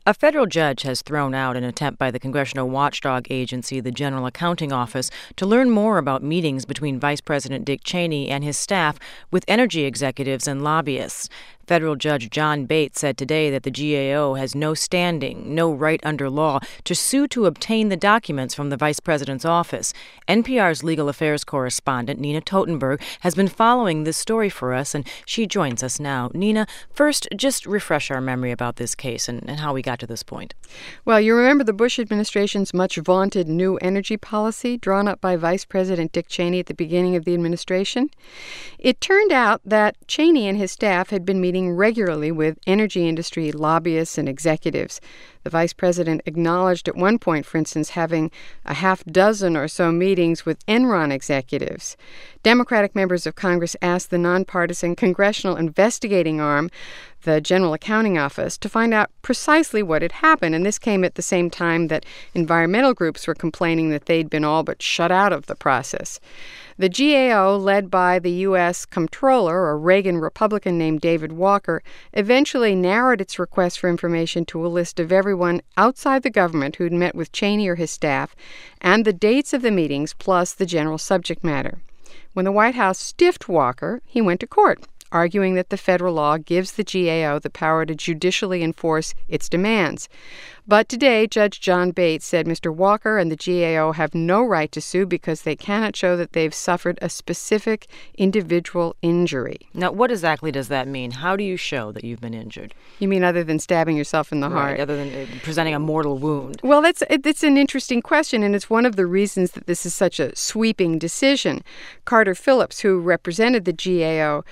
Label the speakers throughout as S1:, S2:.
S1: A federal judge has thrown out an attempt by the congressional watchdog agency, the General Accounting Office, to learn more about meetings between Vice President Dick Cheney and his staff with energy executives and lobbyists. Federal Judge John Bates said today that the GAO has no standing, no right under law, to sue to obtain the documents from the vice president's office. NPR's legal affairs correspondent, Nina Totenberg, has been following this story for us, and she joins us now. Nina, first, just refresh our memory about this case and how we got to this point.
S2: Well, you remember the Bush administration's much vaunted new energy policy drawn up by Vice President Dick Cheney at the beginning of the administration? It turned out that Cheney and his staff had been meeting regularly with energy industry lobbyists and executives. The vice president acknowledged at one point, for instance, having a half dozen or so meetings with Enron executives. Democratic members of Congress asked the nonpartisan congressional investigating arm, the General Accounting Office, to find out precisely what had happened. And this came at the same time that environmental groups were complaining that they'd been all but shut out of the process. The GAO, led by the U.S. Comptroller, a Reagan Republican named David Walker, eventually narrowed its request for information to a list of everyone outside the government who'd met with Cheney or his staff, and the dates of the meetings, plus the general subject matter. When the White House stiffed Walker, he went to court, arguing that the federal law gives the GAO the power to judicially enforce its demands. But today, Judge John Bates said Mr. Walker and the GAO have no right to sue because they cannot show that they've suffered a specific individual injury.
S1: Now, what exactly does that mean? How do you show that you've been injured?
S2: You mean other than stabbing yourself in the heart?
S1: Right, other than presenting a mortal wound.
S2: Well, it's an interesting question, and it's one of the reasons that this is such a sweeping decision. Carter Phillips, who represented the GAO,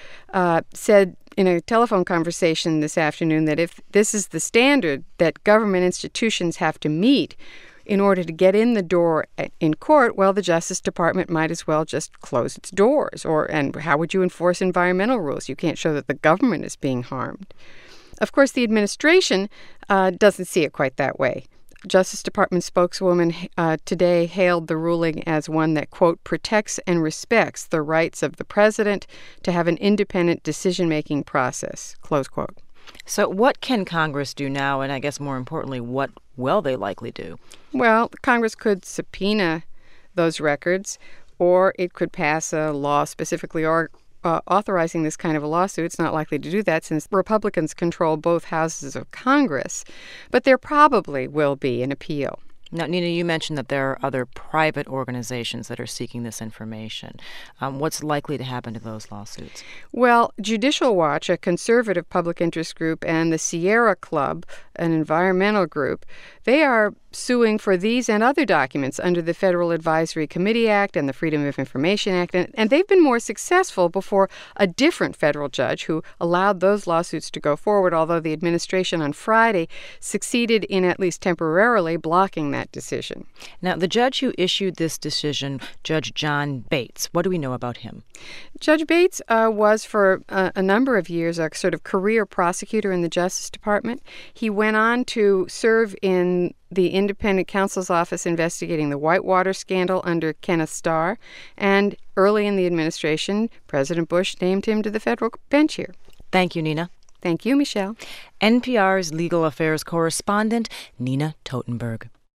S2: said in a telephone conversation this afternoon that if this is the standard that government institutions have to meet in order to get in the door in court, well, the Justice Department might as well just close its doors. And how would you enforce environmental rules? You can't show that the government is being harmed. Of course, the administration doesn't see it quite that way. Justice Department spokeswoman today hailed the ruling as one that, quote, protects and respects the rights of the president to have an independent decision-making process, close quote.
S1: So what can Congress do now, and I guess more importantly, what will they likely do?
S2: Well, Congress could those records, or it could pass a law specifically authorizing this kind of a lawsuit. It's not likely to do that since Republicans control both houses of Congress. But there probably will be an appeal.
S1: Now, Nina, you mentioned that there are other private organizations that are seeking this information. What's likely to happen to those lawsuits?
S2: Well, Judicial Watch, a conservative public interest group, and the Sierra Club, an environmental group, they are suing for these and other documents under the Federal Advisory Committee Act and the Freedom of Information Act. And they've been more successful before a different federal judge who allowed those lawsuits to go forward, although the administration on Friday succeeded in at least temporarily blocking that decision.
S1: Now, the judge who issued this decision, Judge John Bates, what do we know about him?
S2: Judge Bates was for a number of years a sort of career prosecutor in the Justice Department. He went on to serve in the independent counsel's office investigating the Whitewater scandal under Kenneth Starr. And early in the administration, President Bush named him to the federal bench here.
S1: Thank you, Nina.
S2: Thank you, Michelle.
S1: NPR's legal affairs correspondent, Nina Totenberg.